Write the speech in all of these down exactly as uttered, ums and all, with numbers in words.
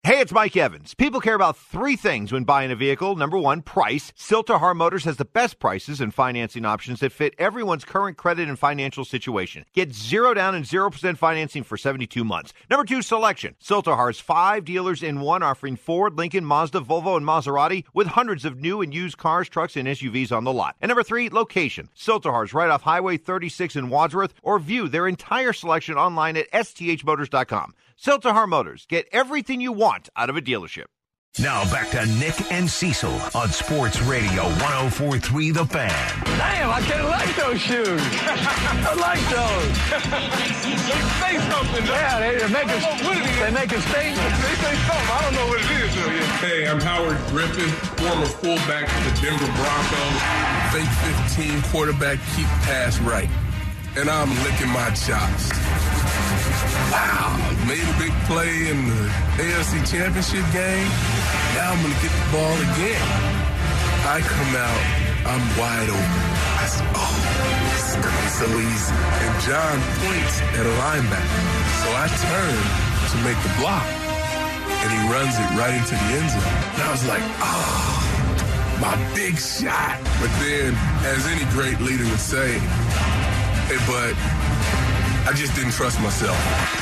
Hey, it's Mike Evans. People care about three things when buying a vehicle. Number one, price. Silterhar Motors has the best prices and financing options that fit everyone's current credit and financial situation. Get zero down and zero percent financing for seventy-two months. Number two, selection. Silterhar's five dealers in one, offering Ford, Lincoln, Mazda, Volvo, and Maserati with hundreds of new and used cars, trucks, and S U Vs on the lot. And number three, location. Silterhar's right off Highway thirty-six in Wadsworth, or view their entire selection online at s t h motors dot com. Silterhar Motors. Get everything you want out of a dealership. Now back to Nick and Cecil on Sports Radio one oh four point three The Fan. Damn, I kind of like those shoes. I like those. They say something. Yeah, they, they make a, they make a statement. They say something. I don't know what it is. Though, yeah. Hey, I'm Howard Griffin, former fullback for the Denver Broncos. Fake fifteen quarterback, keep pass right. And I'm licking my chops. Wow, made a big play in the A F C Championship game. Now I'm going to get the ball again. I come out, I'm wide open. I said, oh, this is going to be so easy. And John points at a linebacker. So I turn to make the block. And he runs it right into the end zone. And I was like, oh, my big shot. But then, as any great leader would say, hey, but I just didn't trust myself.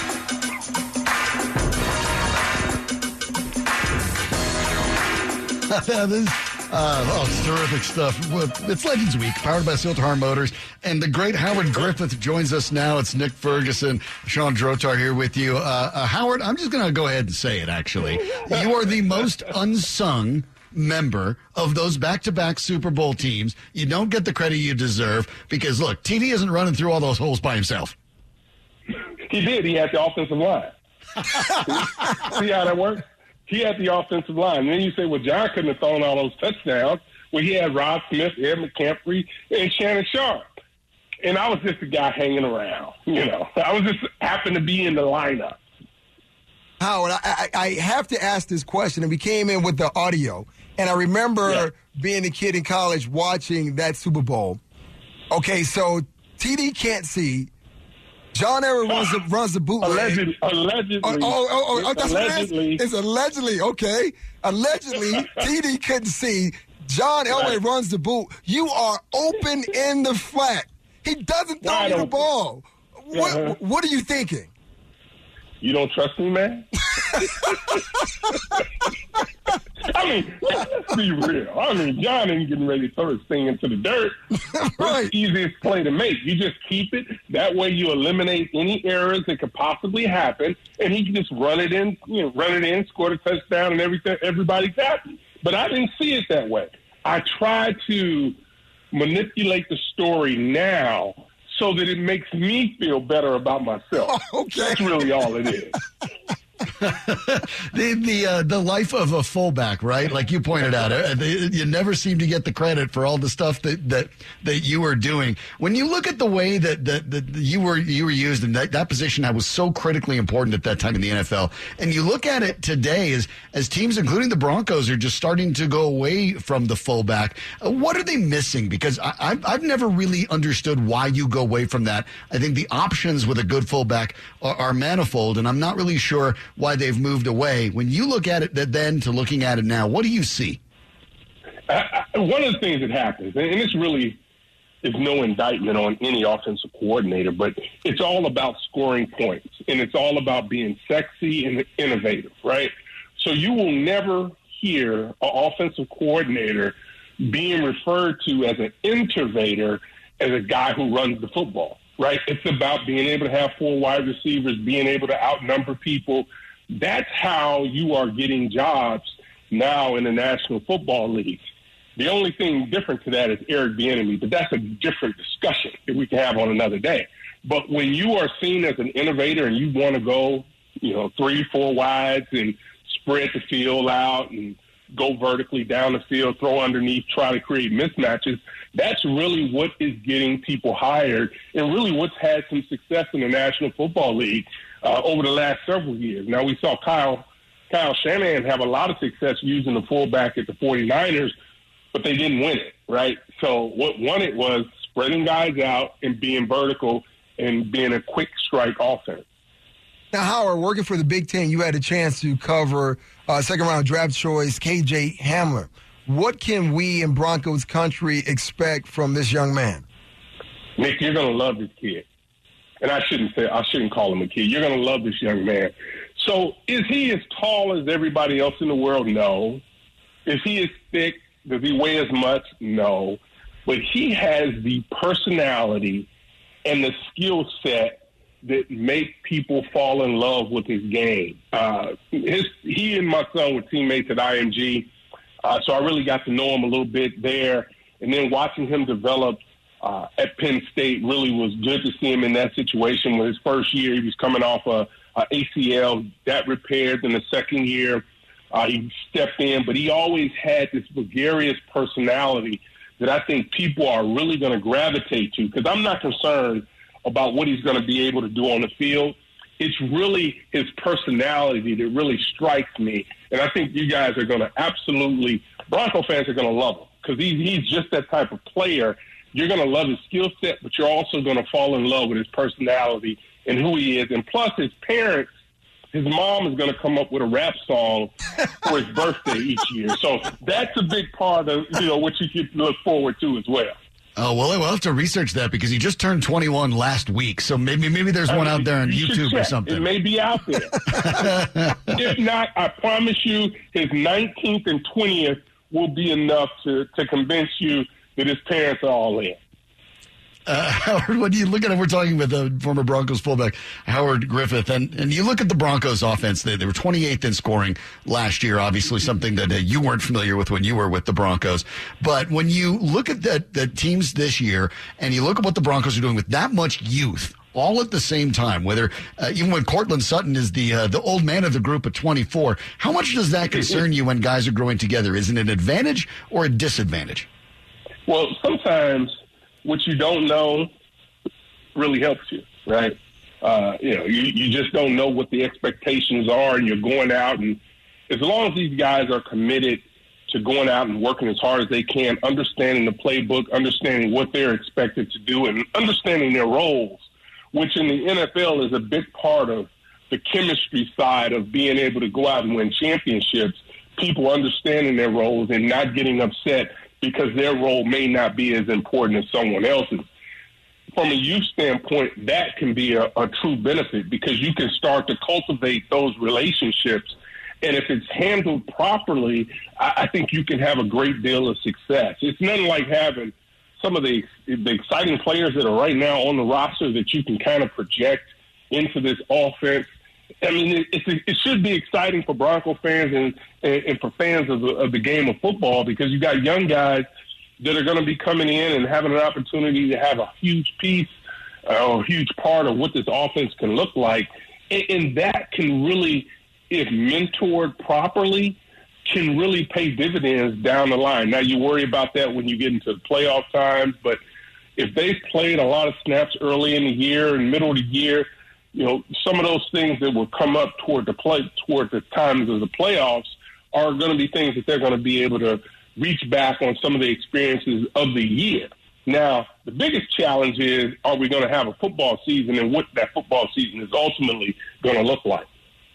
That is, uh, oh, it's terrific stuff. Well, it's Legends Week, powered by Silterhar Motors. And the great Howard Griffith joins us now. It's Nick Ferguson, Sean Drotar here with you. Uh, uh, Howard, I'm just going to go ahead and say it, actually. You are the most unsung member of those back-to-back Super Bowl teams. You don't get the credit you deserve because, look, T D isn't running through all those holes by himself. He did. He had the offensive line. See how that works? He had the offensive line. And then you say, well, John couldn't have thrown all those touchdowns. Well, he had Rob Smith, Ed McCaffrey, and Shannon Sharp. And I was just a guy hanging around. You know, I was just happened to be in the lineup. Howard, I, I, I have to ask this question, and we came in with the audio. And I remember yeah. being a kid in college watching that Super Bowl. Okay, so T D can't see. John Elway runs the, runs the bootleg. Allegedly. Allegedly. Oh, oh, oh, oh that's allegedly. What it is? It's allegedly, okay. Allegedly, T D couldn't see. John Elway right. runs the boot. You are open in the flat. He doesn't throw you the open. ball. What, uh-huh. what are you thinking? You don't trust me, man? I mean, let's be real. I mean, John ain't getting ready to throw his thing into the dirt. Right. It's the easiest play to make. You just keep it. That way you eliminate any errors that could possibly happen, and he can just run it in, you know, run it in, score the touchdown, and everything. Everybody's happy. But I didn't see it that way. I tried to manipulate the story now so that it makes me feel better about myself. Okay. That's really all it is. the the uh, the life of a fullback, right? Like you pointed out, uh, they, you never seem to get the credit for all the stuff that, that, that you were doing. When you look at the way that, that, that you were you were used in that, that position that was so critically important at that time in the N F L, and you look at it today as as teams, including the Broncos, are just starting to go away from the fullback. Uh, what are they missing? Because I, I've I've never really understood why you go away from that. I think the options with a good fullback are, are manifold, and I'm not really sure why they've moved away. When you look at it then to looking at it now, what do you see? I, I, one of the things that happens, and this really is no indictment on any offensive coordinator, but it's all about scoring points, and it's all about being sexy and innovative, right? So you will never hear an offensive coordinator being referred to as an innovator as a guy who runs the football, right? It's about being able to have four wide receivers, being able to outnumber people. That's how you are getting jobs now in the National Football League. The only thing different to that is Eric Bieniemy, but that's a different discussion that we can have on another day. But when you are seen as an innovator and you want to go, you know, three, four wides and spread the field out and go vertically down the field, throw underneath, try to create mismatches, that's really what is getting people hired and really what's had some success in the National Football League uh, over the last several years. Now, we saw Kyle Kyle Shanahan have a lot of success using the fullback at the 49ers, but they didn't win it, right? So what won it was spreading guys out and being vertical and being a quick strike offense. Now, Howard, working for the Big Ten, you had a chance to cover uh, second-round draft choice K J Hamler. What can we in Broncos country expect from this young man? Nick, you're going to love this kid. And I shouldn't say I shouldn't call him a kid. You're going to love this young man. So is he as tall as everybody else in the world? No. Is he as thick? Does he weigh as much? No. But he has the personality and the skill set that make people fall in love with his game. Uh, his, he and my son were teammates at I M G, uh, so I really got to know him a little bit there. And then watching him develop uh, at Penn State really was good to see him in that situation. With his first year, he was coming off a, a A C L, that repaired. In the second year, uh, he stepped in, but he always had this gregarious personality that I think people are really going to gravitate to, because I'm not concerned about what he's going to be able to do on the field. It's really his personality that really strikes me. And I think you guys are going to absolutely, Bronco fans are going to love him, because he's, he's just that type of player. You're going to love his skill set, but you're also going to fall in love with his personality and who he is. And plus his parents, his mom is going to come up with a rap song for his birthday each year. So that's a big part of, you know, what you can look forward to as well. Oh, well, we'll have to research that, because he just turned twenty-one last week. So maybe maybe there's one out there on you YouTube or check. something. It may be out there. If not, I promise you his nineteenth and twentieth will be enough to, to convince you that his parents are all in. Uh, Howard, when you look at it, we're talking with the former Broncos fullback, Howard Griffith, and, and you look at the Broncos offense, they, they were twenty-eighth in scoring last year, obviously something that uh, you weren't familiar with when you were with the Broncos. But when you look at the, the teams this year, and you look at what the Broncos are doing with that much youth, all at the same time, whether uh, even when Cortland Sutton is the uh, the old man of the group at twenty-four, how much does that concern you when guys are growing together? Is it an advantage or a disadvantage? Well, sometimes what you don't know really helps you, right? Uh, you know, you, you just don't know what the expectations are, and you're going out, and as long as these guys are committed to going out and working as hard as they can, understanding the playbook, understanding what they're expected to do, and understanding their roles, which in the N F L is a big part of the chemistry side of being able to go out and win championships, people understanding their roles and not getting upset because their role may not be as important as someone else's. From a youth standpoint, that can be a, a true benefit, because you can start to cultivate those relationships. And if it's handled properly, I, I think you can have a great deal of success. It's nothing like having some of the, the exciting players that are right now on the roster that you can kind of project into this offense. I mean, it, it's, it should be exciting for Bronco fans and, and, and for fans of the, of the game of football, because you got young guys that are going to be coming in and having an opportunity to have a huge piece uh, or a huge part of what this offense can look like. And, and that can really, if mentored properly, can really pay dividends down the line. Now, you worry about that when you get into the playoff times, but if they've played a lot of snaps early in the year and middle of the year, you know, some of those things that will come up toward the play, toward the times of the playoffs are going to be things that they're going to be able to reach back on some of the experiences of the year. Now, the biggest challenge is, are we going to have a football season, and what that football season is ultimately going to look like?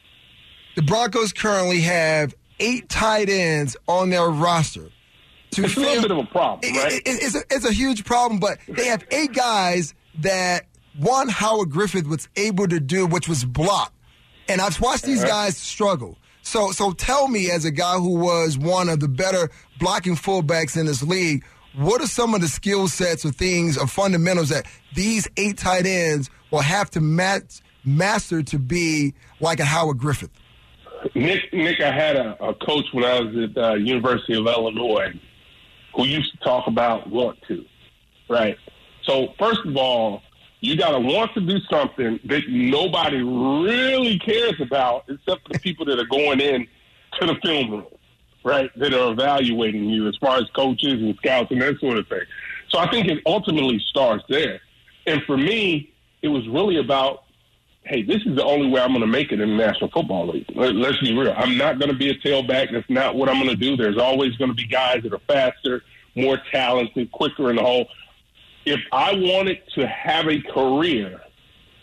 The Broncos currently have eight tight ends on their roster. To it's fail, a little bit of a problem, right? It, it, it's, a, it's a huge problem, but they have eight guys that one Howard Griffith was able to do, which was block. And I've watched these uh-huh. guys struggle. So so tell me, as a guy who was one of the better blocking fullbacks in this league, what are some of the skill sets or things or fundamentals that these eight tight ends will have to mat- master to be like a Howard Griffith? Nick, Nick, I had a, a coach when I was at the uh, University of Illinois who used to talk about want to, right? So first of all, you got to want to do something that nobody really cares about except for the people that are going in to the film room, right, that are evaluating you as far as coaches and scouts and that sort of thing. So I think it ultimately starts there. And for me, it was really about, hey, this is the only way I'm going to make it in the National Football League. Let's be real. I'm not going to be a tailback. That's not what I'm going to do. There's always going to be guys that are faster, more talented, quicker in the hole. If I wanted to have a career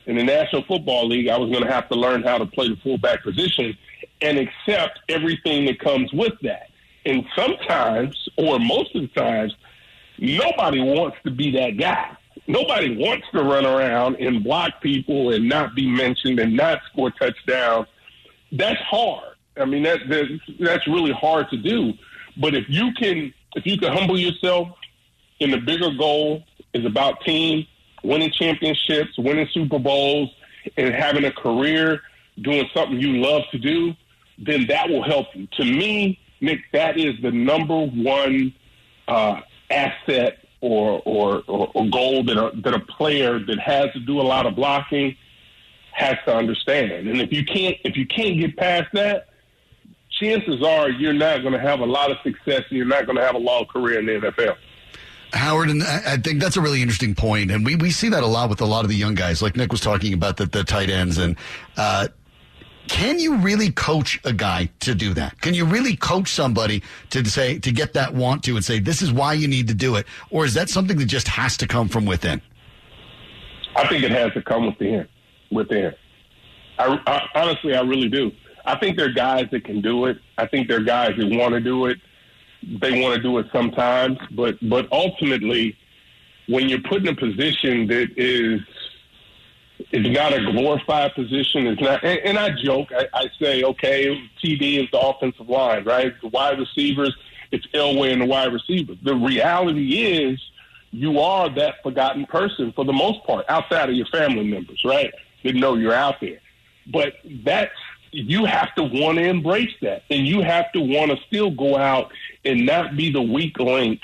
in the National Football League, I was going to have to learn how to play the fullback position and accept everything that comes with that. And sometimes, or most of the times, nobody wants to be that guy. Nobody wants to run around and block people and not be mentioned and not score touchdowns. That's hard. I mean, that, that that's really hard to do. But if you can, if you can humble yourself, and the bigger goal is about team, winning championships, winning Super Bowls, and having a career doing something you love to do, then that will help you. To me, Nick, that is the number one uh, asset or, or, or, or goal that a, that a player that has to do a lot of blocking has to understand. And if you can't, if you can't get past that, chances are you're not going to have a lot of success and you're not going to have a long career in the N F L. Howard, and I think that's a really interesting point, and we, we see that a lot with a lot of the young guys, like Nick was talking about the, the tight ends. And uh, can you really coach a guy to do that? Can you really coach somebody to say to get that want to and say this is why you need to do it, or is that something that just has to come from within? I think it has to come within. Within, I, I, honestly, I really do. I think there are guys that can do it. I think there are guys that want to do it. They want to do it sometimes, but but ultimately, when you're put in a position that is is not a glorified position, it's not. And, and I joke, I, I say, okay, T D is the offensive line, right? The wide receivers, it's Elway and the wide receivers. The reality is, you are that forgotten person for the most part, outside of your family members, right? That know you're out there, but that's. You have to want to embrace that, and you have to want to still go out and not be the weak link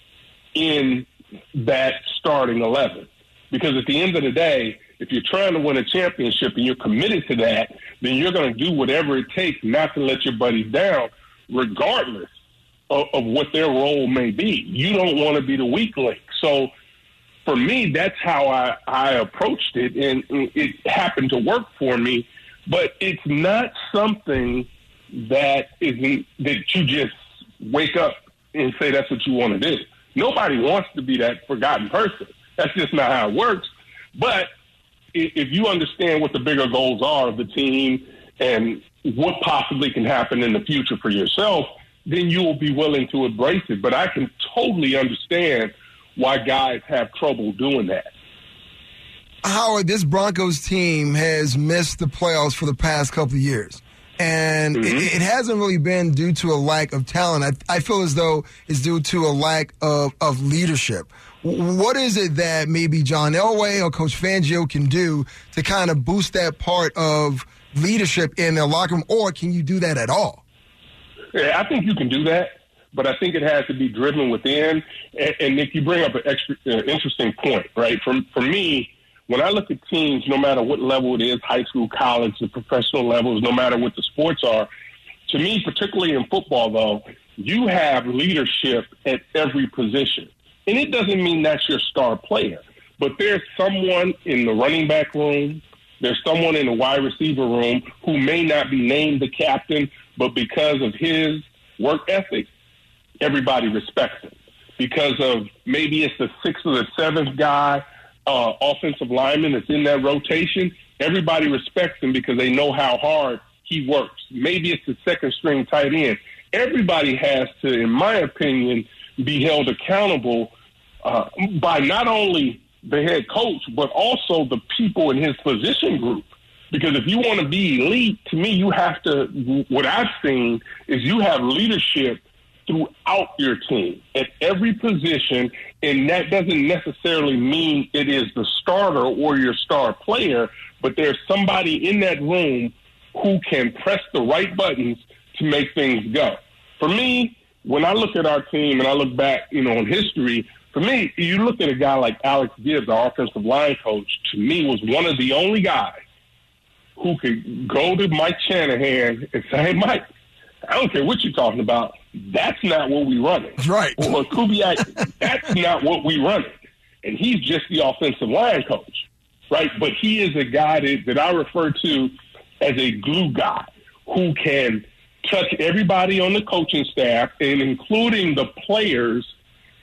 in that starting eleven. Because at the end of the day, if you're trying to win a championship and you're committed to that, then you're going to do whatever it takes not to let your buddies down, regardless of, of what their role may be. You don't want to be the weak link. So for me, that's how I, I approached it, and it happened to work for me. But it's not something that isn't that you just wake up and say that's what you want to do. Nobody wants to be that forgotten person. That's just not how it works. But if you understand what the bigger goals are of the team and what possibly can happen in the future for yourself, then you will be willing to embrace it. But I can totally understand why guys have trouble doing that. Howard, this Broncos team has missed the playoffs for the past couple of years. And mm-hmm. it, it hasn't really been due to a lack of talent. I, I feel as though it's due to a lack of, of leadership. What is it that maybe John Elway or Coach Fangio can do to kind of boost that part of leadership in their locker room, or can you do that at all? Yeah, I think you can do that, but I think it has to be driven within. And, and Nick, you bring up an extra, uh, interesting point, right? For, for me, when I look at teams, no matter what level it is, high school, college, the professional levels, no matter what the sports are, to me, particularly in football, though, you have leadership at every position. And it doesn't mean that's your star player, but there's someone in the running back room, there's someone in the wide receiver room who may not be named the captain, but because of his work ethic, everybody respects him. Because of maybe it's the sixth or the seventh guy, Uh, offensive lineman that's in that rotation, everybody respects him because they know how hard he works. Maybe it's the second string tight end. Everybody has to, in my opinion, be held accountable uh, by not only the head coach, but also the people in his position group. Because if you want to be elite, to me, you have to, what I've seen is you have leadership throughout your team at every position, and that doesn't necessarily mean it is the starter or your star player, but there's somebody in that room who can press the right buttons to make things go. For me, when I look at our team and I look back, you know, in history, for me, you look at a guy like Alex Gibbs, our offensive line coach, to me was one of the only guys who could go to Mike Shanahan and say, hey, Mike, I don't care what you're talking about. That's not what we run it. That's right. Or Kubiak, that's not what we run it. And he's just the offensive line coach, right? But he is a guy that, that I refer to as a glue guy who can touch everybody on the coaching staff and including the players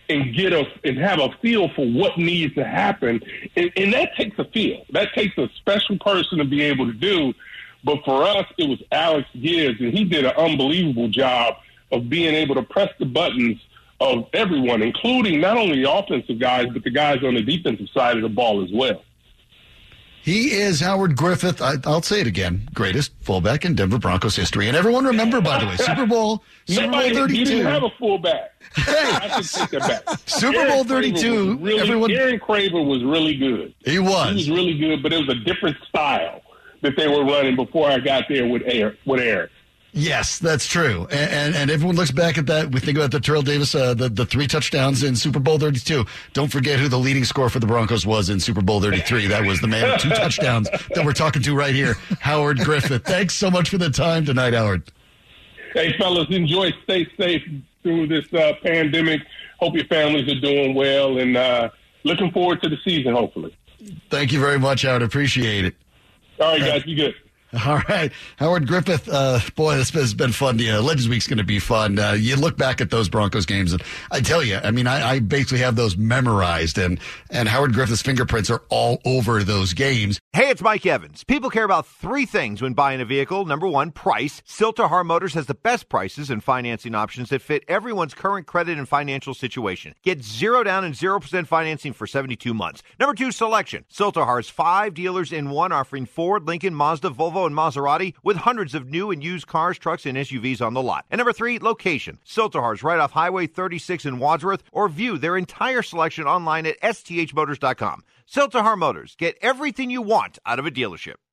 and get a and have a feel for what needs to happen. And, and that takes a feel. That takes a special person to be able to do. But for us, it was Alex Gibbs, and he did an unbelievable job of being able to press the buttons of everyone, including not only the offensive guys, but the guys on the defensive side of the ball as well. He is Howard Griffith. I, I'll say it again. Greatest fullback in Denver Broncos history. And everyone remember, by the way, Super Bowl, Super Bowl thirty-two. You didn't have a fullback. Hey. I should take that back. Super Aaron Bowl thirty-two. Really, everyone... Aaron Craver was really good. He was. He was really good, but it was a different style that they were running before I got there with Aaron. With Aaron. Yes, that's true. And, and and everyone looks back at that. We think about the Terrell Davis, uh, the, the three touchdowns in Super Bowl thirty-two. Don't forget who the leading scorer for the Broncos was in Super Bowl thirty-three. That was the man with two touchdowns that we're talking to right here, Howard Griffith. Thanks so much for the time tonight, Howard. Hey, fellas, enjoy. Stay safe through this uh, pandemic. Hope your families are doing well, and uh, looking forward to the season, hopefully. Thank you very much, Howard. Appreciate it. All right, guys, you good. All right. Howard Griffith, uh, boy, this has been fun. Yeah, Legends Week's going to be fun. Uh, you look back at those Broncos games, and I tell you, I mean, I, I basically have those memorized, and, and Howard Griffith's fingerprints are all over those games. Hey, it's Mike Evans. People care about three things when buying a vehicle. Number one, price. Silterhar Motors has the best prices and financing options that fit everyone's current credit and financial situation. Get zero down and zero percent financing for seventy-two months. Number two, selection. Silterhar's five dealers in one, offering Ford, Lincoln, Mazda, Volvo, and Maserati with hundreds of new and used cars, trucks, and S U Vs on the lot. And number three, location. Silterhar's right off Highway thirty-six in Wadsworth, or view their entire selection online at S T H motors dot com. Silterhar Motors. Get everything you want out of a dealership.